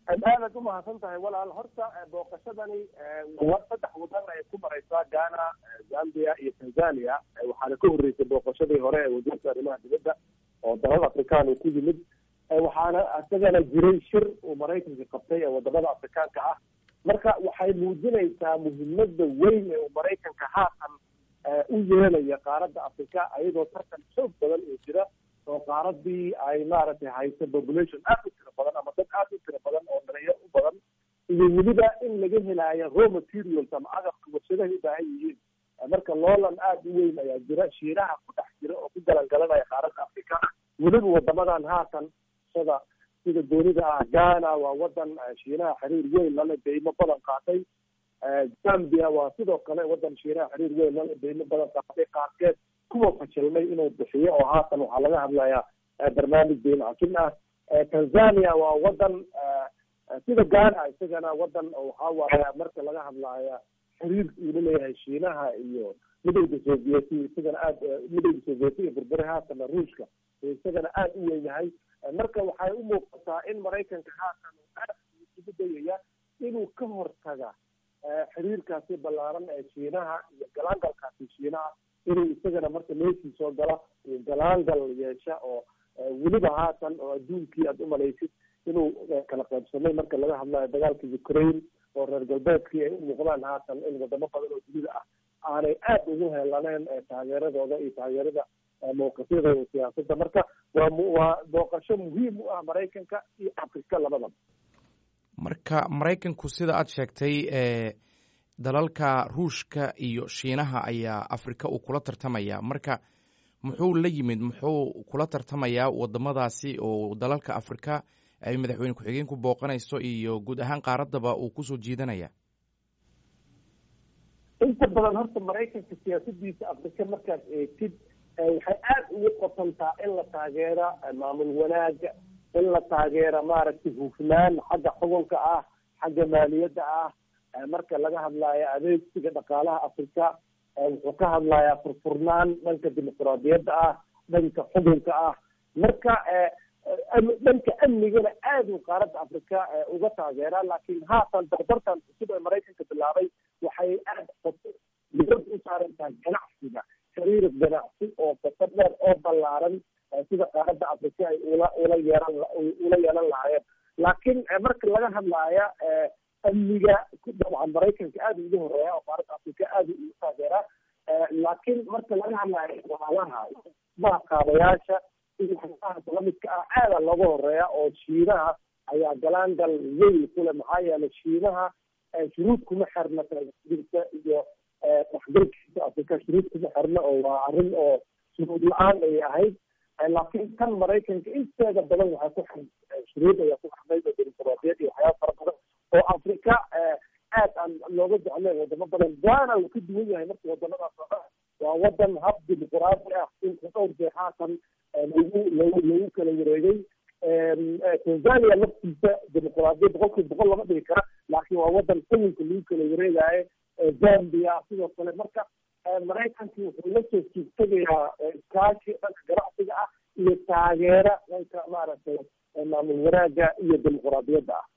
aad u mahadsan tahay walaal. horta booqashadani saddex wadan ay ku maraysaa Ghana, Zambia iyo Tanzania. waxaana ka horreysay booqashadii hore ee wasiirka arrimaha dibadda oo dalal afrikaan uu ku yimid. waxaana isagana jiray shir uu Maraykanka qabtay ee wadamada afrikaanka ah. marka waxay muujinaysaa muhiimada weyn ee uu Maraykanka haatan u yeelaya qaaradda Afrika, iyadoo tartan xoog badan oo jira oo qaaradii ay maaragtay hayso population aad u tiro badan ama dad aad u tiro badan oo dhalinyaro u badan, iyo weliba in laga helaayo raw materials ama agabka warshadaha u baahan yihiin. marka loolan aad u weyn ayaa jira, shiinaha ku dhex jira oo ku galangalanaya qaaradda Afrika. weliba wadamadan haatan sida doonida ah, Ghana waa wadan shiinaha xiriir weyn lala deymo badan qaatay. Zambia waa sidoo kale wadan shiinaha xiriir weyn lala deymo badan qaatay, qaarkeed kuwa fashilmay inuu bixiyo oo haatan waxaa laga hadlayaa barnaamij deyn cafin ah. Tanzania waa wadan sida Ghana isagana wadan waxaa waaya marka laga hadlaya xiriirka uu leeyahay shiinaha iyo midowda Sovieti, isagana aad midowda Sovieti iyo burburi haatan Ruushka isagana aad u weyn yahay. marka waxay u muuqataa in Maraykanka haatan aad ugu dayaya inuu ka hortaga xiriirkaasi ballaaran ee shiinaha iyo galaangalkaasi shiinaha, inuu isagana marka meeshii soo gala uu galaangal yeesha oo weliba haatan oo adduunkii aad u malaysid inuu kala qaybsamay marka laga hadlayo dagaalka Ukraine oo reer galbeedkii ay u muuqdaan haatan in wadamo badan oo dunida ah aanay aad ugu helaneen taageeradooda iyo taageerada mowqifyada siyaasadda. marka waa booqasho muhiim u ah Maraykanka iyo Afrika labadaba. marka Maraykanku sida aad sheegtay dalalka Ruushka iyo Shiinaha ayaa Afrika uu kula tartamaya. marka muxuu la yimid, muxuu kula tartamayaa wadamadaasi oo dalalka Afrika ay madaxweyne ku-xigeenku booqanayso iyo guud ahaan qaaraddaba uu kusoo jiidanaya? inta badan horta Maraykanka siyaasadiisa Afrika markaad eegtid waxay aad ugu qotontaa in la taageero maamul wanaaga, in la taageero maaragtay hufnaan xagga xukunka ah, xagga maaliyadda ah. marka laga hadlayo adeegsiga dhaqaalaha Afrika wuxuu ka hadlayaa furfurnaan dhanka dimuqraadiyadda ah, dhanka xukunka ah. marka dhanka amnigana aad uu qaaradda Afrika uga taageeraa. laakiin haatan dardartan cusub ee Maraykanka bilaabay waxay aad dibadda u saaran tahay ganacsiga, xiriir ganacsi oo qoto dheer oo ballaaran sida qaaradda Afrika ay ula yeelan lahaayeen. laakiin marka laga hadlaya amniga dabcan Maraykanka aad ugu horeeya oo qaaradda Afrika aad ugu taageeraa. laakiin marka laga hadlayo walaalaha maqaabayaasha iyo waxyaabaha lamidka ah aada looga horeeya oo shiinaha ayaa galaangal weyn kule. maxaa yeelay shiinaha shuruud kuma xirna taageeradiisa iyo waxgalkiisa Afrika, shuruud kuma xirna oo waa arrin oo shuruud la-aan ay ahayd. laakiin kan Maraykanka inteeda badan waxaa ku shuruud ayaa ku xirnay oo dimuqraadiyad iyo waxyaaba fara badan oo Afrika aad aan looga jecleen wadamo badan. Ghana uu ka duwan yahay marka wadamadaas oo dhan waa wadan hab dimuqraadi ah inka dhowr jeer haatan lagu kala wareegay. Tanzania laftiisa dimuqraadiyad boqolkiiba boqol lama dhigi kara, laakiin waa wadan xukunka lagu kala wareegayo. Zambia sidoo kale. marka Maraykanka wuxuu la soo jiigtagayaa iskaashi dhanka ganacsiga ah iyo taageera dhanka maaragtay maamul wanaaga iyo dimuqraadiyadda ah.